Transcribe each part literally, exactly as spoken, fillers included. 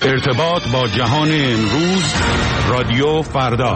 ارتباط با جهان امروز، رادیو فردا.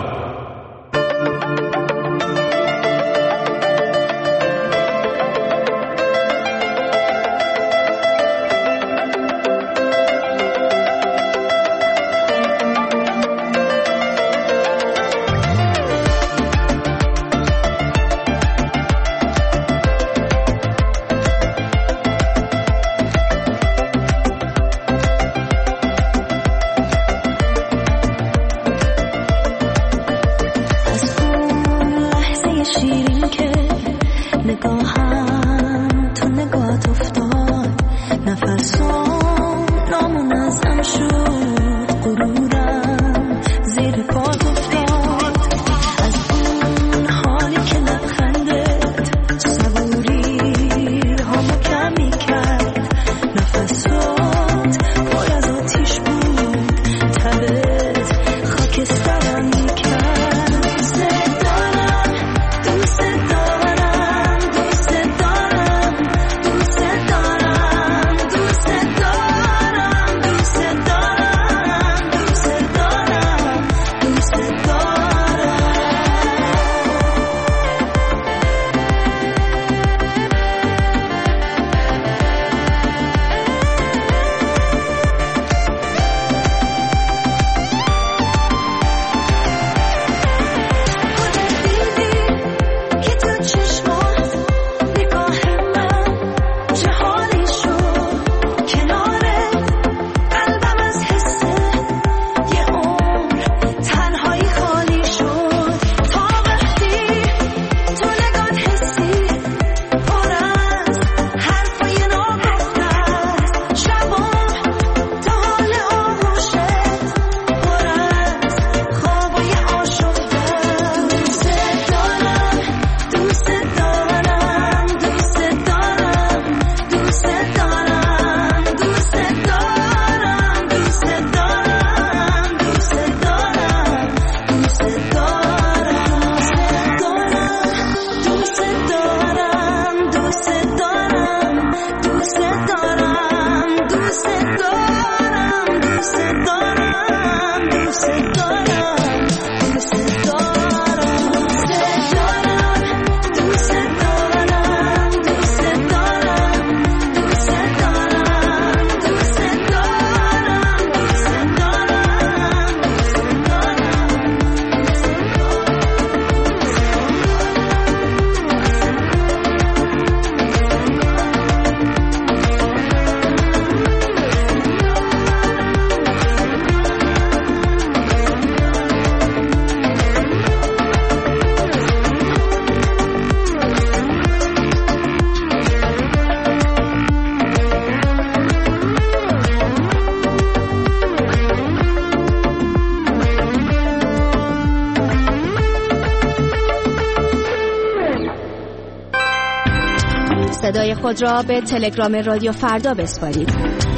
صدای خود را به تلگرام رادیو فردا بسپارید.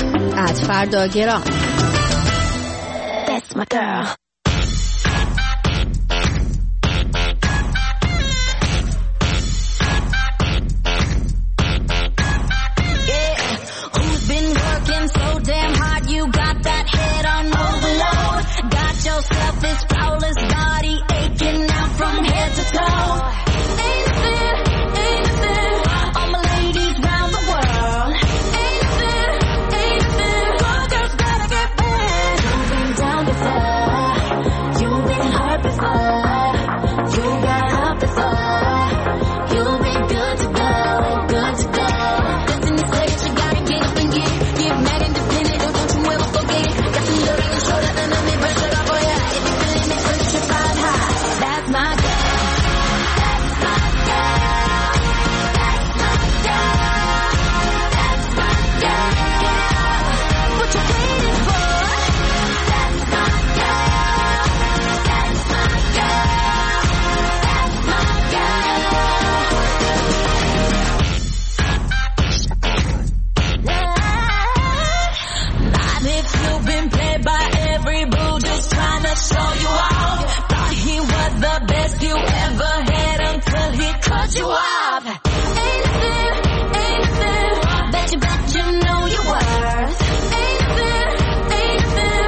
ات فردا گرام. That's my girl. That you bet you know your worth. Ain't it fair? Ain't it fair?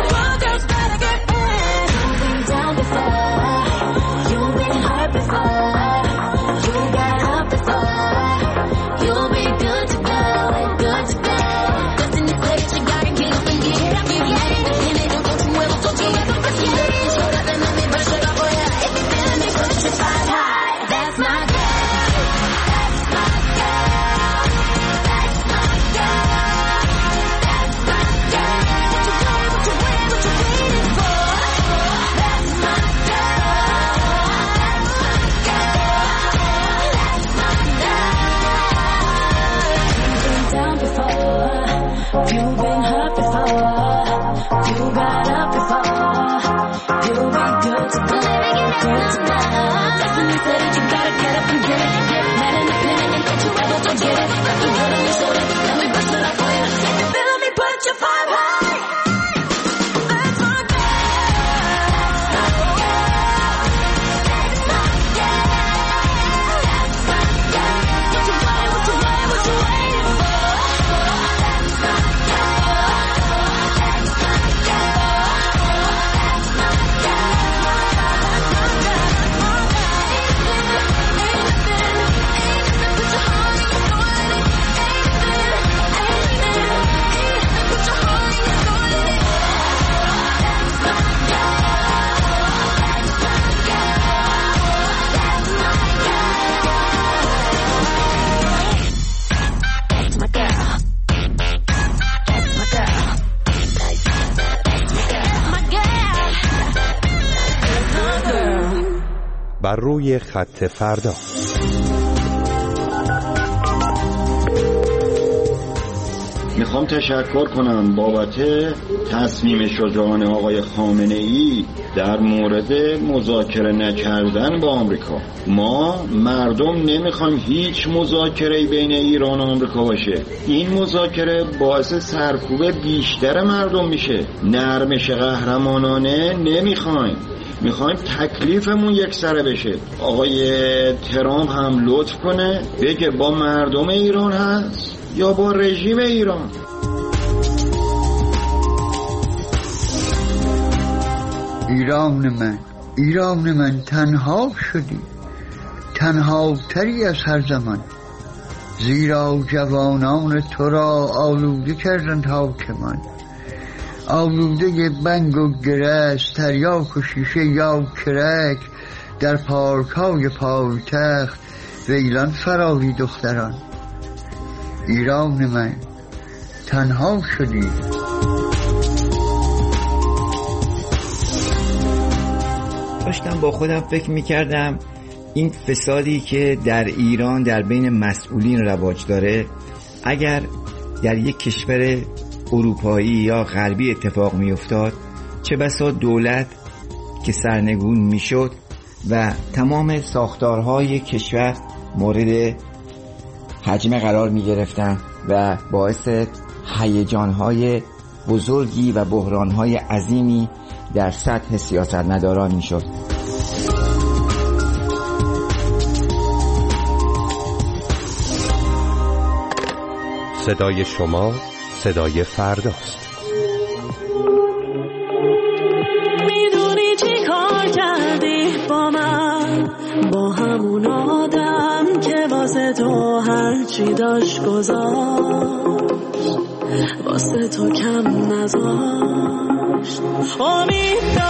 Destiny said it, you gotta get up and get it. Get mad independent and don't you ever forget it. Got the good on your shoulder, let me bust it up for you. If you feel me, put your five high. That's my girl. That's my girl. That's my girl. That's my girl. What you want, what you want, what you waiting for? That's my girl. That's my girl. That's my girl. بر روی خط فردا. میخوام تشکر کنم بابت تصمیم شجاعانه آقای خامنه ای در مورد مذاکره نکردن با آمریکا. ما مردم نمیخوایم هیچ مذاکره‌ای بین ایران و آمریکا باشه. این مذاکره باعث سرکوب بیشتر مردم میشه. نرمش قهرمانانه نمیخوایم، میخوایم تکلیفمون یک سره بشه. آقای ترامپ هم لطف کنه بگه با مردم ایران هست یا با رژیم ایران. ایران من، ایران من تنها شدی، تنها تری از هر زمان، زیرا جوانان تو را آلوده کردند حاکمان. آلوده بنگ و گرست، تریاک و شیشه یا کرک، در پارک‌های پایتخت ویلان فراری دختران. ایران من تنها شدی. داشتم با خودم فکر میکردم این فسادی که در ایران در بین مسئولین رواج داره اگر در یک کشور اروپایی یا غربی اتفاق میافتاد، چه بسا دولت که سرنگون میشد و تمام ساختارهای کشور مورد هجمه قرار میگرفتن و باعث هیجانهای بزرگی و بحرانهای عظیمی در سطح سیاستمداران میشد. صدای شما صدای فرداست. میدونی چی کار کردی با من، با همون آدم که واسه تو هرچی داشت گذاشت، واسه تو کم نذاشت. امید